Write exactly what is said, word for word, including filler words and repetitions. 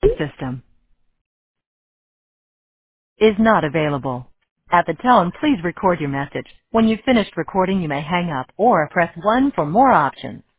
System is not available. At the tone, please record your message. When you've finished recording, you may hang up or press one for more options.